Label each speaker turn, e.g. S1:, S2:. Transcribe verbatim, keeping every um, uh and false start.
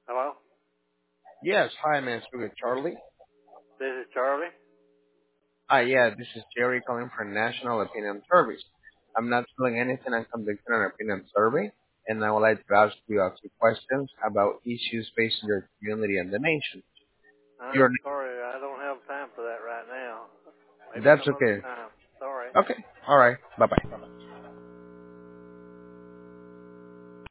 S1: Hello?
S2: Yes, hi, man. Speak with Charlie.
S1: This is Charlie.
S2: Ah, yeah, this is Jerry calling from National Opinion Service. I'm not selling anything. I'm conducting an opinion survey, and I would like to ask you a few questions about issues facing your community and the nation. Your
S1: I'm sorry, I don't have time for that right now. Maybe
S2: That's
S1: some other
S2: okay.
S1: time. Sorry.
S2: Okay. All right. Bye bye.